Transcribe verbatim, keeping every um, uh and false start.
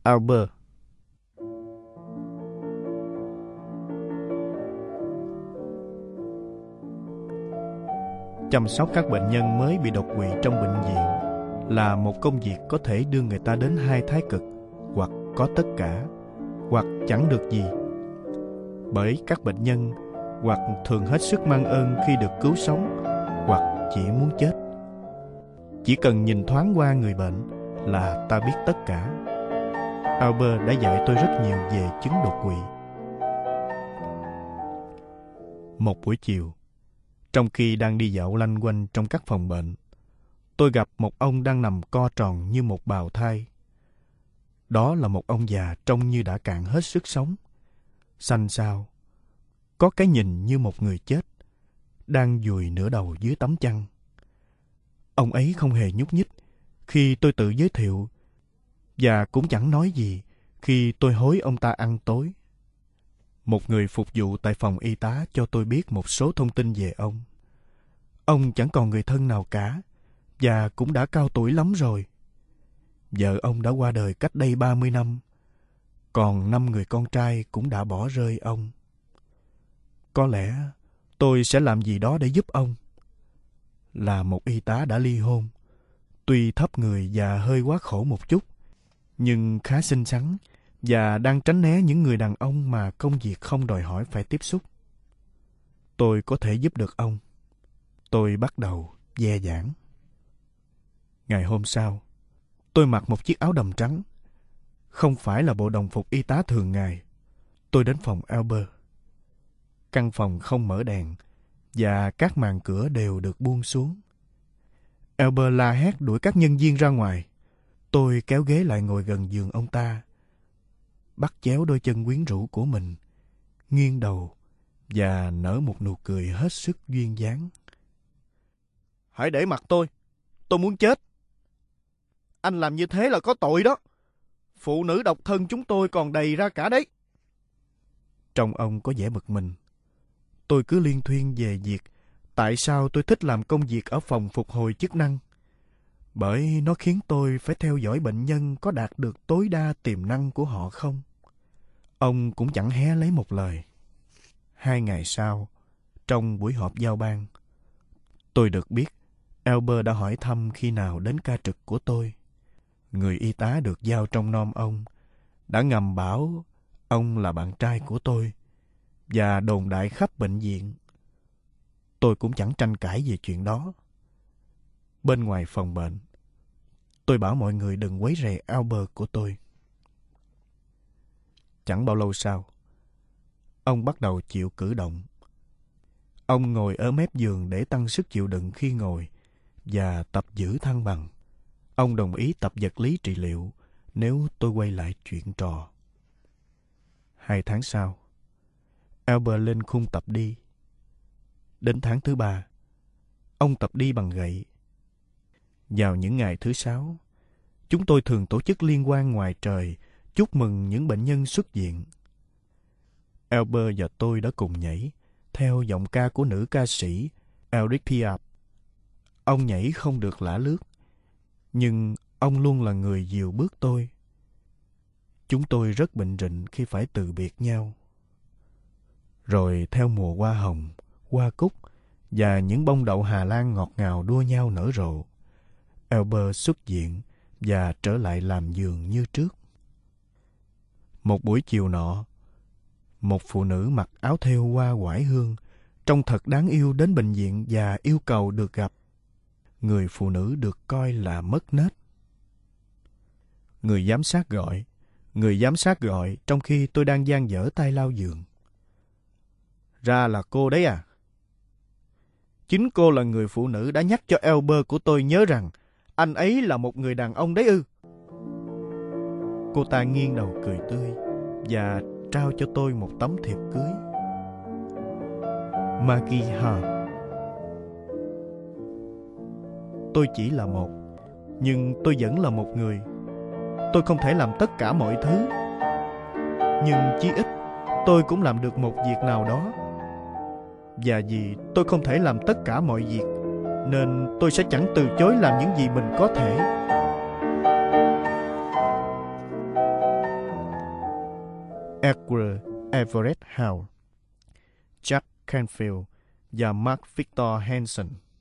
Albert. Chăm sóc các bệnh nhân mới bị đột quỵ trong bệnh viện là một công việc có thể đưa người ta đến hai thái cực, hoặc có tất cả, hoặc chẳng được gì. Bởi các bệnh nhân hoặc thường hết sức mang ơn khi được cứu sống, hoặc chỉ muốn chết. Chỉ cần nhìn thoáng qua người bệnh là ta biết tất cả. Albert đã dạy tôi rất nhiều về chứng đột quỵ. Một buổi chiều, trong khi đang đi dạo lanh quanh trong các phòng bệnh, tôi gặp một ông đang nằm co tròn như một bào thai. Đó là một ông già trông như đã cạn hết sức sống, xanh xao, có cái nhìn như một người chết, đang dùi nửa đầu dưới tấm chăn. Ông ấy không hề nhúc nhích khi tôi tự giới thiệu, và cũng chẳng nói gì khi tôi hối ông ta ăn tối. Một người phục vụ tại phòng y tá cho tôi biết một số thông tin về ông. Ông chẳng còn người thân nào cả, và cũng đã cao tuổi lắm rồi. Vợ ông đã qua đời cách đây ba mươi năm, còn năm người con trai cũng đã bỏ rơi ông. Có lẽ tôi sẽ làm gì đó để giúp ông. Là một y tá đã ly hôn, tuy thấp người và hơi quá khổ một chút, nhưng khá xinh xắn và đang tránh né những người đàn ông mà công việc không đòi hỏi phải tiếp xúc. Tôi có thể giúp được ông. Tôi bắt đầu dè dãn. Ngày hôm sau, tôi mặc một chiếc áo đầm trắng. Không phải là bộ đồng phục y tá thường ngày. Tôi đến phòng Albert. Căn phòng không mở đèn và các màn cửa đều được buông xuống. Albert la hét đuổi các nhân viên ra ngoài. Tôi kéo ghế lại ngồi gần giường ông ta, bắt chéo đôi chân quyến rũ của mình, nghiêng đầu và nở một nụ cười hết sức duyên dáng. Hãy để mặc tôi, tôi muốn chết. Anh làm như thế là có tội đó. Phụ nữ độc thân chúng tôi còn đầy ra cả đấy. Trông ông có vẻ bực mình. Tôi cứ liên thuyên về việc tại sao tôi thích làm công việc ở phòng phục hồi chức năng. Bởi nó khiến tôi phải theo dõi bệnh nhân có đạt được tối đa tiềm năng của họ không. Ông cũng chẳng hé lấy một lời. Hai ngày sau, trong buổi họp giao ban, tôi được biết Albert đã hỏi thăm khi nào đến ca trực của tôi. Người y tá được giao trong nom ông đã ngầm bảo ông là bạn trai của tôi và đồn đại khắp bệnh viện. Tôi cũng chẳng tranh cãi về chuyện đó. Bên ngoài phòng bệnh, tôi bảo mọi người đừng quấy rầy Albert của tôi. Chẳng bao lâu sau, ông bắt đầu chịu cử động. Ông ngồi ở mép giường để tăng sức chịu đựng khi ngồi và tập giữ thăng bằng. Ông đồng ý tập vật lý trị liệu nếu tôi quay lại chuyện trò. Hai tháng sau, Albert lên khung tập đi. Đến tháng thứ ba, ông tập đi bằng gậy. Vào những ngày thứ sáu, chúng tôi thường tổ chức liên hoan ngoài trời chúc mừng những bệnh nhân xuất viện. Albert và tôi đã cùng nhảy theo giọng ca của nữ ca sĩ Edith Piaf. Ông nhảy không được lả lướt, nhưng ông luôn là người dìu bước tôi. Chúng tôi rất bệnh rịnh khi phải từ biệt nhau. Rồi theo mùa hoa hồng, hoa cúc và những bông đậu Hà Lan ngọt ngào đua nhau nở rộ, Albert xuất viện và trở lại làm giường như trước. Một buổi chiều nọ, một phụ nữ mặc áo thêu hoa oải hương trông thật đáng yêu đến bệnh viện và yêu cầu được gặp. Người phụ nữ được coi là mất nết. Người giám sát gọi, người giám sát gọi trong khi tôi đang dang dở tay lau giường. Ra là cô đấy à? Chính cô là người phụ nữ đã nhắc cho Albert của tôi nhớ rằng anh ấy là một người đàn ông đấy ư? Cô ta nghiêng đầu cười tươi và trao cho tôi một tấm thiệp cưới. Maggie Hart. Tôi chỉ là một, nhưng tôi vẫn là một người. Tôi không thể làm tất cả mọi thứ, nhưng chí ít tôi cũng làm được một việc nào đó. Và vì tôi không thể làm tất cả mọi việc, nên tôi sẽ chẳng từ chối làm những gì mình có thể. Edward Everett Hale, Jack Canfield và Mark Victor Hansen.